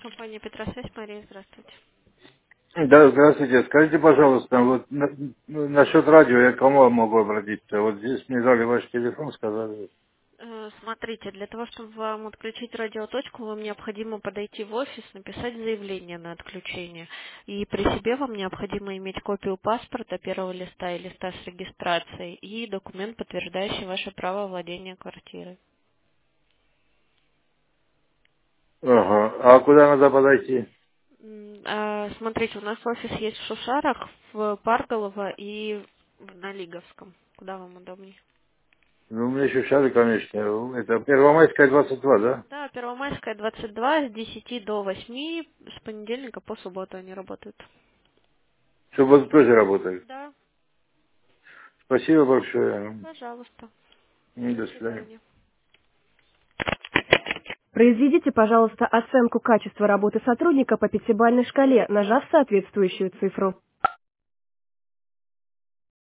Компания Петросвязь, Мария, здравствуйте. Да, здравствуйте. Скажите, пожалуйста, вот насчет радио я к кому могу обратиться? Вот здесь мне дали ваш телефон, сказали. Смотрите, для того, чтобы вам отключить радиоточку, вам необходимо подойти в офис, написать заявление на отключение. И при себе вам необходимо иметь копию паспорта первого листа и листа с регистрацией и документ, подтверждающий ваше право владения квартирой. Ага. А куда надо подойти? Смотрите, у нас офис есть в Шушарах, в Парголово и в Налиговском. Куда вам удобнее? Ну, у меня еще шары, конечно. Это Первомайская, 22, да? Да, Первомайская, 22, с 10 до 8, с понедельника по субботу они работают. Чтобы вот тоже работали. Да, Спасибо большое. пожалуйста. До До свидания. свидания. Произведите, пожалуйста, оценку качества работы сотрудника по пятибалльной шкале, нажав соответствующую цифру.